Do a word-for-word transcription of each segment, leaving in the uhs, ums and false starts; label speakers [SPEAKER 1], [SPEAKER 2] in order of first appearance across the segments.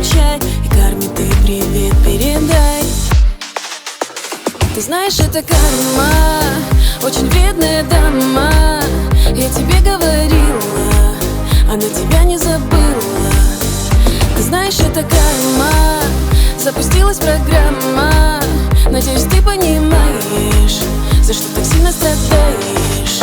[SPEAKER 1] чай, и карме ты привет передай. Ты знаешь, это карма, очень вредная дама. Я тебе говорила, она тебя не забыла. Ты знаешь, это карма, запустилась программа. Надеюсь, ты понимаешь, за что так сильно страдаешь.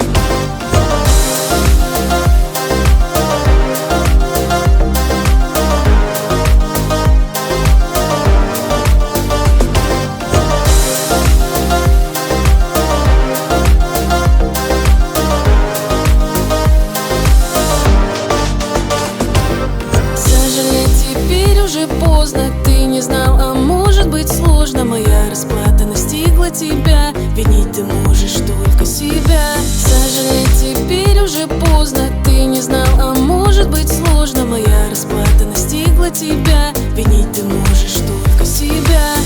[SPEAKER 1] Уже поздно, ты не знал, а может быть сложно. Моя расплата настигла тебя, винить ты можешь только себя. Сожалеть теперь уже поздно, ты не знал, а может быть сложно. Моя расплата настигла тебя, винить ты можешь только себя.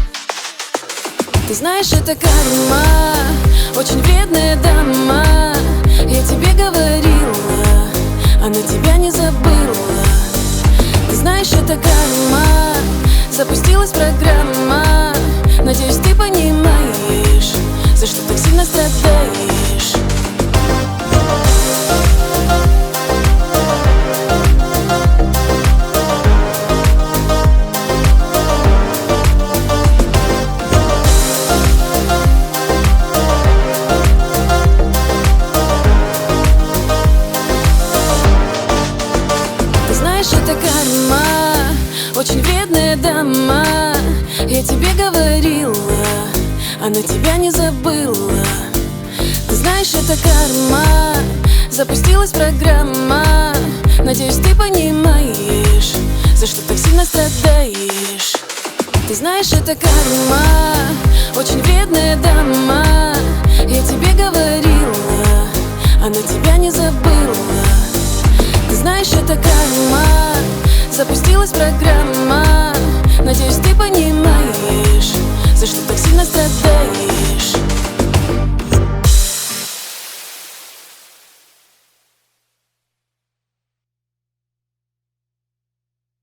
[SPEAKER 1] Ты знаешь, это карма, очень вредная дама. Я тебе говорила, она тебя не забыла. Ты знаешь, это карма, запустилась программа. Надеюсь, ты понимаешь, за что так сильно страдаешь. Это карма, очень вредная дама. Я тебе говорила, она тебя не забыла. Ты знаешь, это карма, запустилась программа. Надеюсь, ты понимаешь, за что так сильно страдаешь. Ты знаешь, это карма, очень вредная дама. Я тебе говорила, она тебя не забыла. Ты знаешь, это карма, запустилась программа. Надеюсь,